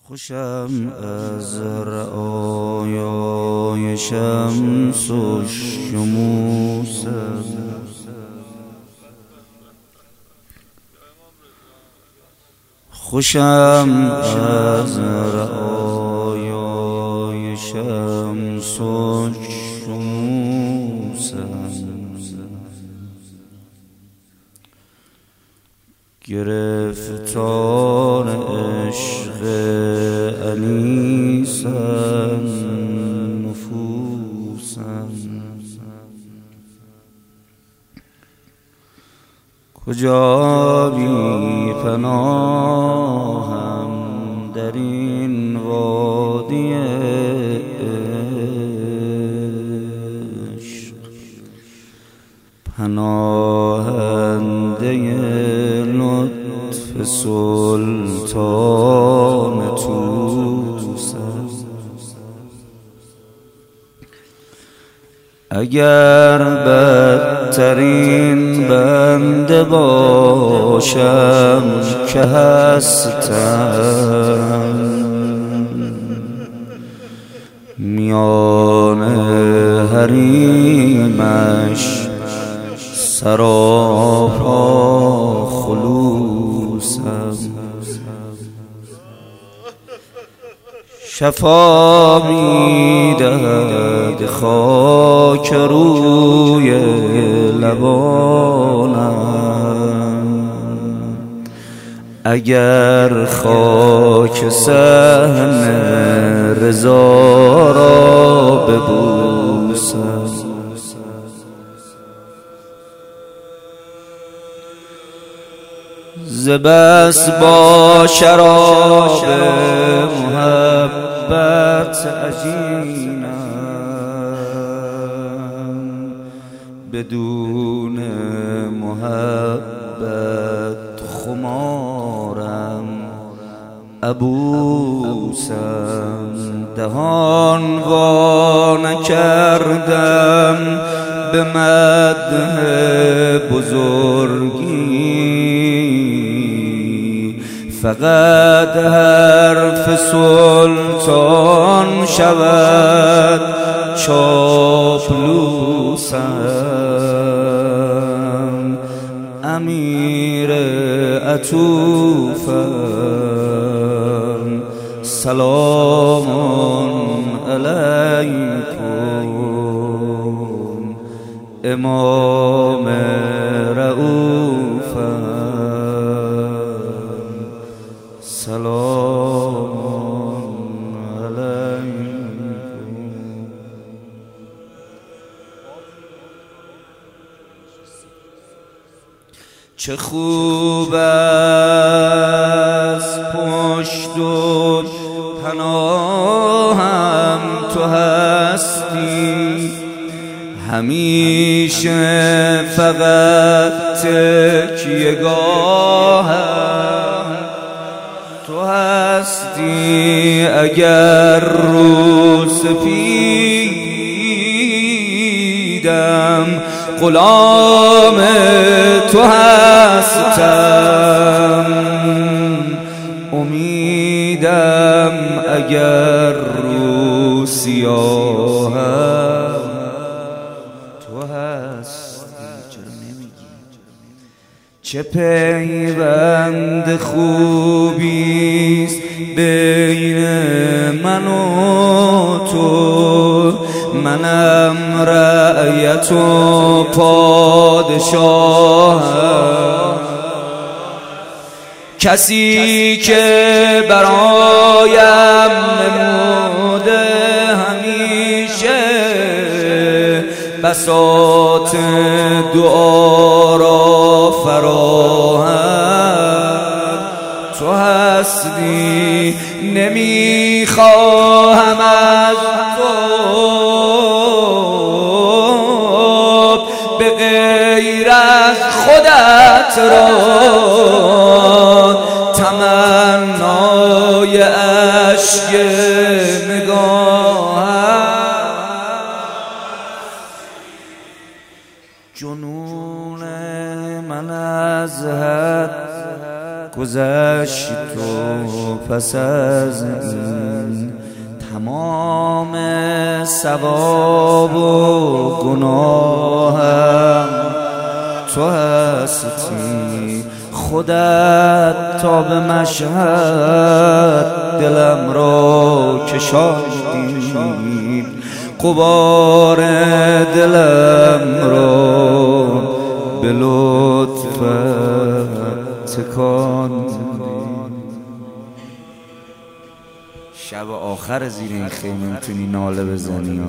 خوشم از رعایای شمس و شموس، خوشم از رعایای شمس و شموس، گرفتار عشق انیسم نفوسم، کجا بی پناهم در این وادی عشق، پناهنده لطف سلطان توسم. اگر بدترین بنده باشم که هستم، میان حریمش سراپا خلوسم، شفا میدهد خاک روی لبانم، اگر خاک صحن رضا را ببوسم. ز بس با شراب محبت عجینم، بدون محبت خمارم عبوسم، دهان وا نکردم به مدح بزرگی، فقط حرف سلطان شود چاپلوسم، امیر عطوفم سلام علیکم، امام رؤوفم سلام علیکم. چه خوب است پشت و پناهم تو هستی، همیشه فقط تکیه‌گاهم تو هستی، اگر رو سپیدم غلام تو هستم، امیدم اگر رو سیاهم تو هستی. چرا نمیگی؟ چه پیوند خوبیست بین من و تو، منم رعیت و پادشاهم، کسی که برایم نموده همیشه بساط دعا را فراهم تو هستی، نمیخواهم از تو به غیر از خودت را تمنای اشک نگاهم، جنون من از حد گذشت و پس از این تمام ثواب و گناهم تو هستی. خودت تا به مشهد دلم را کشاندی، غبار دلم را به لطفت تکاندی. شب آخر زیر این خیمه میتونی ناله بزنی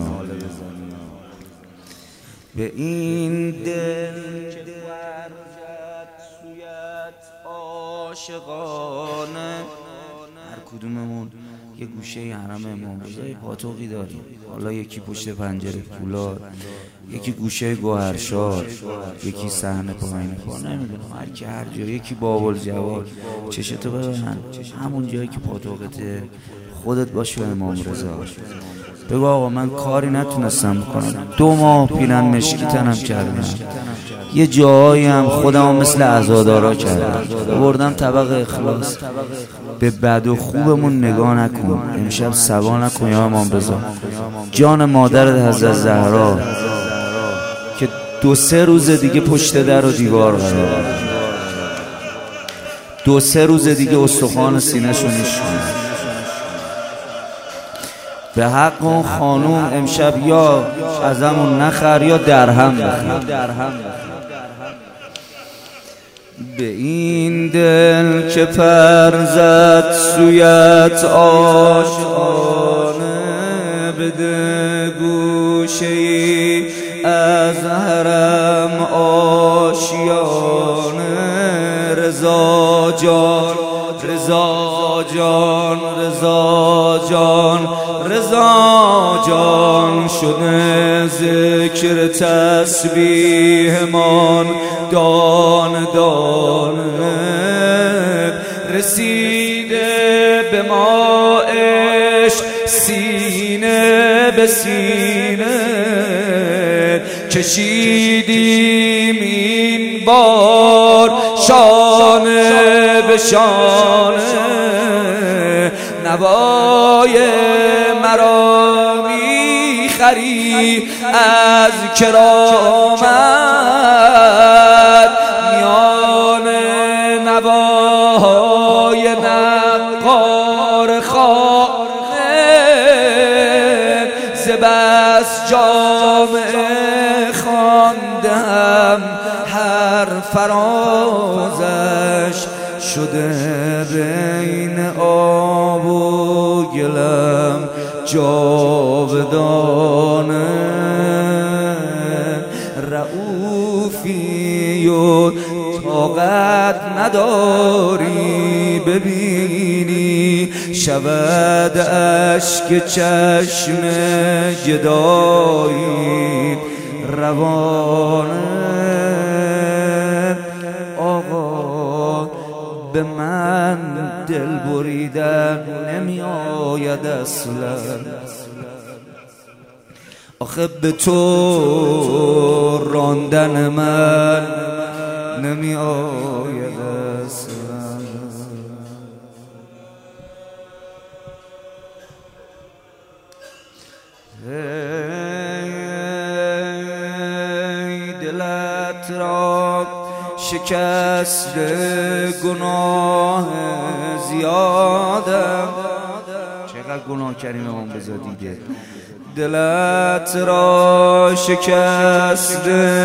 به این دل که ورزد سویت عاشقانه. هر کدوممون یه گوشه حرم امام رضا پاتوقی داریم، حالا یکی پشت پنجره فولاد، یکی گوشه گوهرشار، یکی صحنه پایین پا، نمیدونم هر کی هر جا، یکی باب‌الجواد. چشتو ببن همون جایی که پاتوقته خودت باش به امام رضا. بگو آقا من کاری نتونستم بکنم، 2 ماه پیرن مشکی تنم کردم، یه جایی هم خودم مثل عزادارا کردم، بردم طبق اخلاص. به بد و خوبمون نگاه نکن، امشب سوا نکن یا امام رضا. جان مادرت حضرت زهرا که 2-3 روز دیگه پشت در و دیوار قرار، 2-3 روز دیگه استخوان سینه‌شو میشکنه. به حق اون خانوم امشب یا ازمون نخر یا درهم بخر. به این دل که پر زد سویت عاشقانه، بده گوشه‌ای از حرم آشیانه. رضا جان رضا جان رضا جان رضا جان شده ذکر تسبیح مان دانه دانه. رسیده به ما عشق سینه به سینه، کشیدیم این بار شانه به شانه. نوای مرا میخری از کرامت، میان نواهای نقار خانه. ز بس جامعه خواندم هر فرازش، شده بین آب و گلم جاودانه. رؤوفی و طاقت نداری ببینی، شود اشک چشم گدایی روانه. آقا به من دل بریدن نمی آید اصلا، آخه به تو راندن من نمی آید اصلا. ای دلت را شکست گناه زیادم، چقدر گناه کردیم امام رضا دیگه. دلت را شکست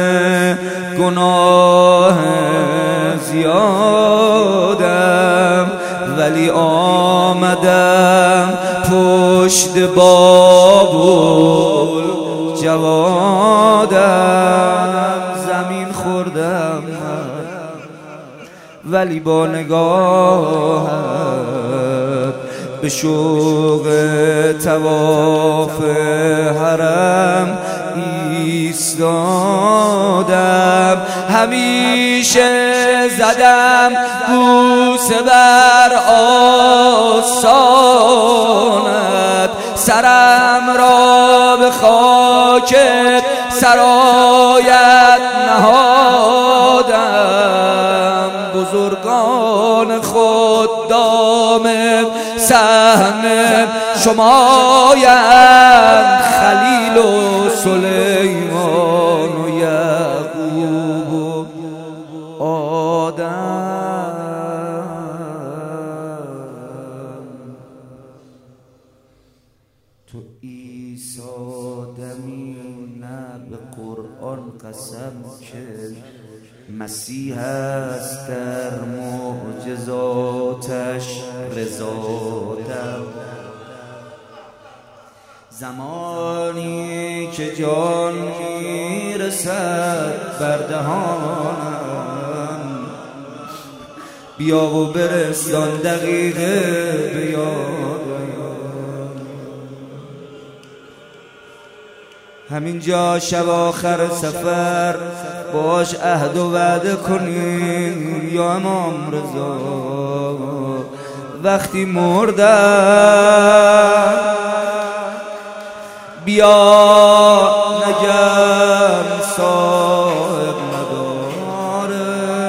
گناه زیادم، ولی آمدم پشت بابول جوادم. زمین خوردم ولی با نگاهت به شوق طواف حرم ایستادم. همیشه زدم بوسه بر آستانت، سرم را به خاک سرایت نهادم. بزرگان خود صحن شمایند خلیل و سلیمان و یعقوب و آدم. تو عیسی دمی نه به قرآن قسم که مسیح است در معجزاتش رضا. زمانی که جان میرسد بر دهانم، بیا و برسان دقیقه به یادم. همینجا شب آخر سفر باش عهد و وعده کنیم یا امام رضا. وقتی مردم بیا نگم صاحب نداره،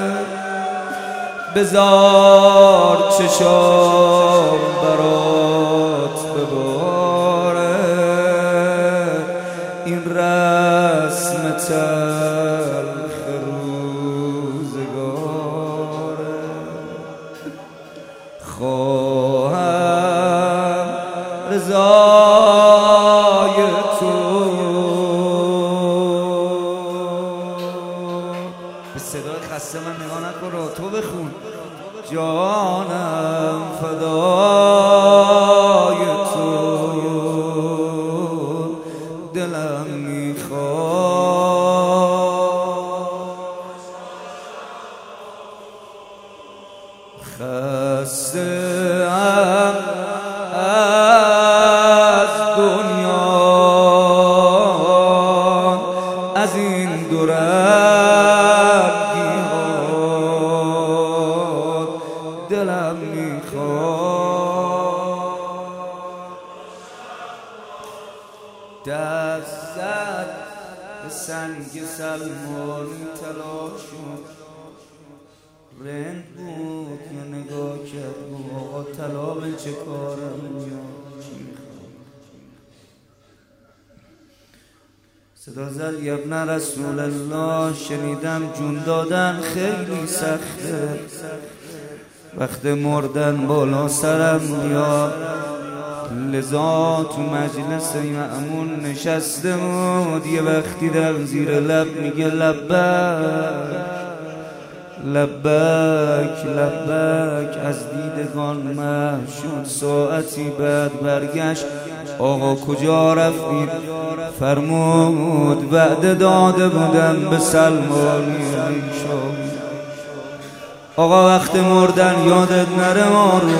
بذار چشام برات بباره. این رسم تلخ روزگاره، خواهم رضای تو. به صدای خسته من نگاه نکن، تو بخون. جانم فدای تو، دلم میخواد. خسته ام از دنیا، از این دورگی‌ها دلم میخواد. دست زد به سنگ سلمانی طلا شد، رند بود یا نگاه کرد آقا طلا به چه کارم میاد. صدا زد ابن رسول الله، شنیدم جون دادن خیلی سخته، وقت مردن بالا سرم میاد. لذا تو مجلس مأمون نشسته بود، یه وقتی در زیر لب میگه لبک لبک لبک. از دیدگان محو شد، ساعتی بعد برگشت آقا کجا رفتید؟ فرمود وعده داده بودم به سلمانی شد. آقا وقت مردن یادت نره ما رو.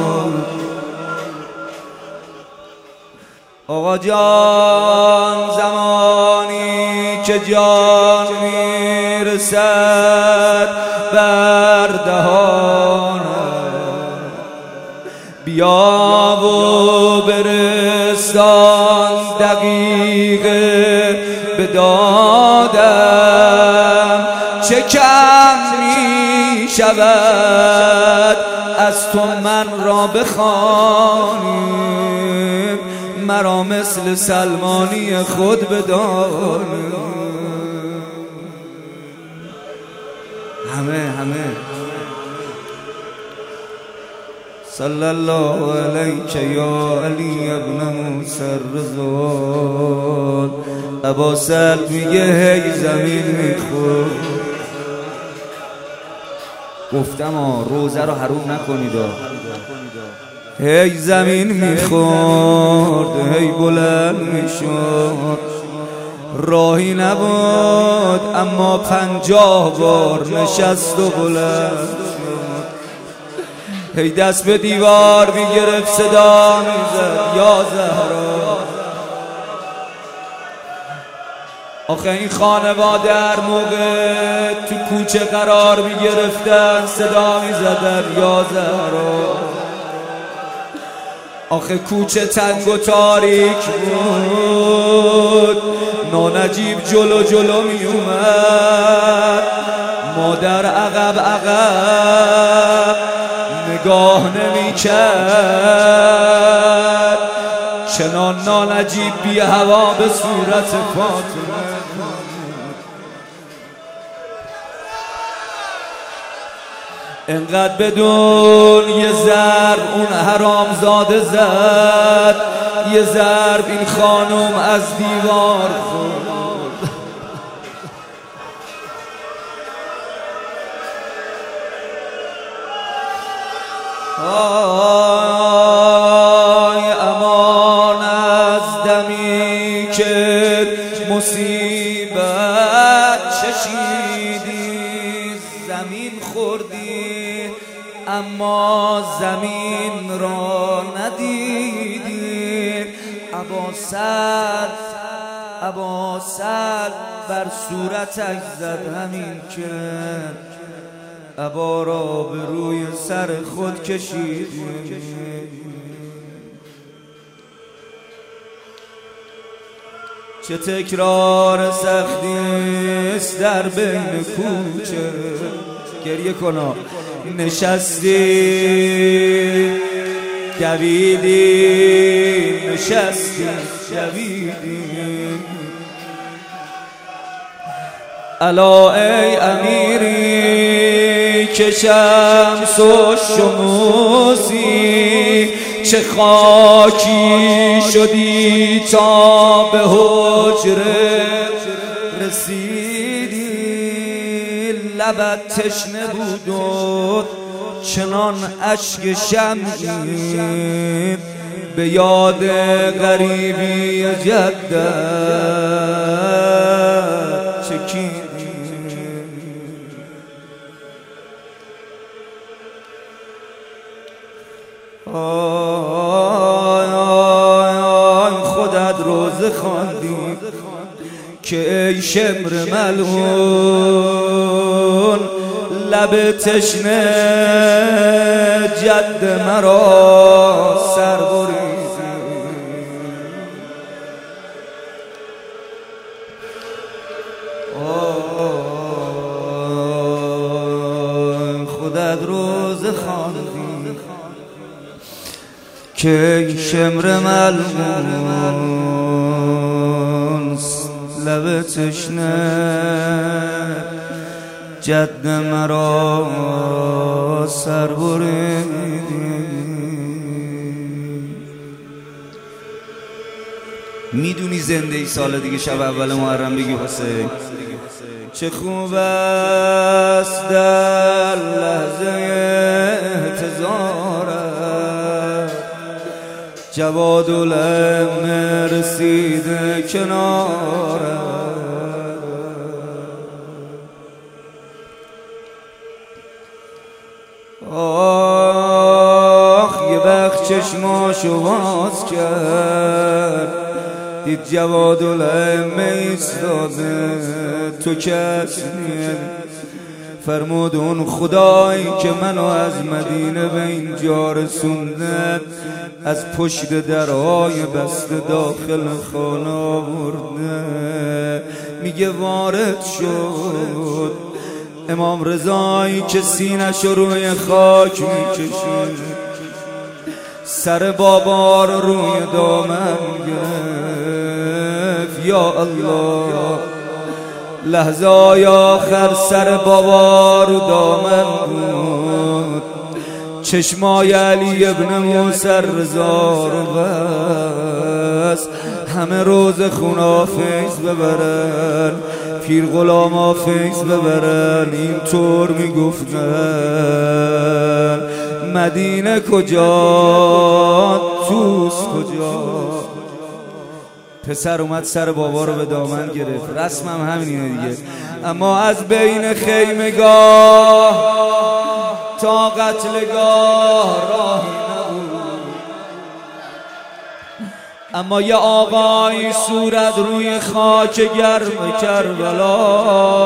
آقا جان زمانی که جان میرسد بر دهانم، بیا و برسان دقیقه به دادم. چه کم می شود از تو من را بخوانی، مرا مثل سلمانی خود بدانی. همه صلی الله علیک یا علی ابن موسی الرضا. ابا سعد میگه هی زمین میخورد. گفتم روزه رو حروم نکنید. هی زمین میخورد، هی بلند میشد، راهی نبود اما 50 بار نشست و بلند شد. هی دست به دیوار میگرفت صدا میزد یا زهرا. آخه این خانواده هر موقع تو کوچه قرار میگرفتن صدا میزدن یا زهرا. آخه کوچه تنگ و تاریک بود، نانجیب جلو جلو می اومد، مادر عقب عقب نگاه نمی کرد، چنان نانجیب بی هوا به صورت فاطمه. انقدر بدون یه ضرب اون حرام زاده زد، یه ضرب این خانم از دیوار خورد. آی امان از دمی که مصیبت چشیدی، زمین خوردی اما زمین را ندیدی. اباسد بر صورتش زد همین که ابا را به روی سر خود کشید. چه تکرار سختیست در بین کوچه، گریه کنا نشستی دویدی، نشستی دویدی. الا ای امیری که شمس و شموسی، چه خاکی شدی تا به حجره رسیدی. لبت تشنه بود و چنان اشک شمعی به یاد غریبی جدت چکیدی. خودت روزه خواندی که ای شمر ملعون، لب تشنه جد مرا سر بریزی. خودت روزه خواندی که شمر ملعون، لب تشنه جد مرا سر بریدی. میدونی زنده ای سال دیگه شب اول محرم بگی حسین. چه خوب است در لحظه انتظارت، جوادالعلم رسیده کنارت. آخ یه وقت چشماشو باز کرد، دید جوادالعلم ایستاده تو کس نیم. فرمود اون خدایی که منو از مدینه به اینجا رسونده، از پشت درهای بسته داخل خانه آورده. میگه وارد شد امام رضایی که سینش روی خاک میکشید، سر بابا رو روی دامن گرفت. یا الله، لحظه های آخر سر بابا رو دامن بود، چشمای علی ابن موسی رضا رو بس. همه روز خون آفیز ببرن، پیر غلام آفیز ببرن، اینطور میگفتن مدینه کجا، توس کجا. پسر اومد سر بابا رو به دامن گرفت، رسمم همینه دیگه. اما از بین خیمگاه تا قتلگاه راهی نبود. اما یه آقای صورت روی خاک گرم کربلا،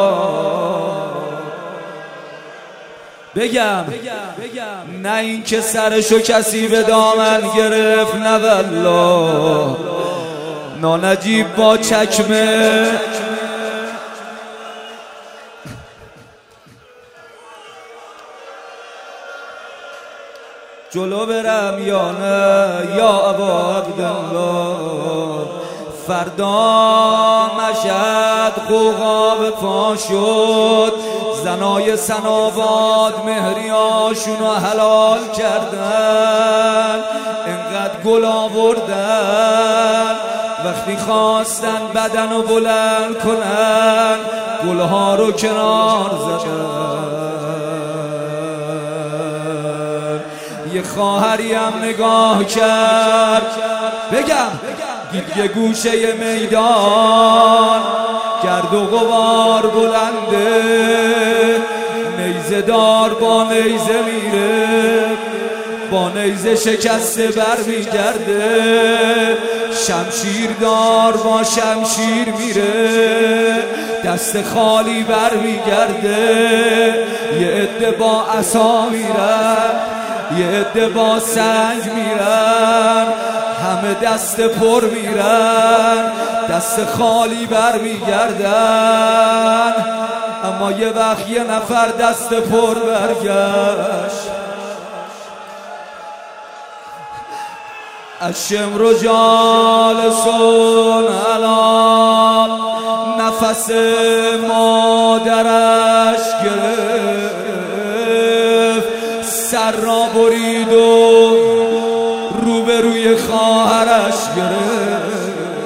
بگم نه این که سرشو کسی به دامن گرفت، نه والله، نانجیب با چکمه جلو برم یا نه یا ابا عبدالله. فردا مشهد غوغا به پا شد، زنای سناباد مهریاشونو حلال کردن، انقدر گل آوردن وقتی خواستن بدنو بلند کنن گلها رو کنار زدن. یه خواهری هم نگاه کرد، بگم دید یه گوشه میدان گرد و غبار بلنده، نیزه دار با نیزه میره، با نیزه شکسته بر میگرده، شمشیر دار با شمشیر میره، دست خالی بر میگرده. یه عده با عصا میرن، یه عده با سنگ میرن، همه دست پر میرن، دست خالی بر میگردن. اما یه وقت یه نفر دست پر برگشت، الشمر جالسون علی نفس مادرش گرفت، سر را برید و روبروی خواهرش گرفت.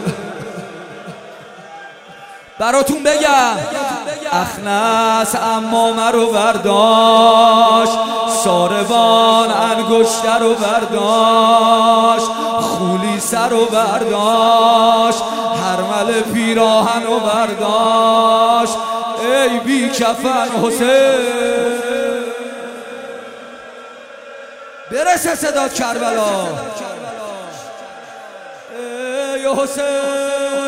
براتون بگم اخنس امامه رو برداشت، ساربان انگشتر رو برداشت، خولی سر رو برداشت، هرمل پیراهن رو برداشت. ای بی کفن حسین برسه صدات کربلا، ای حسین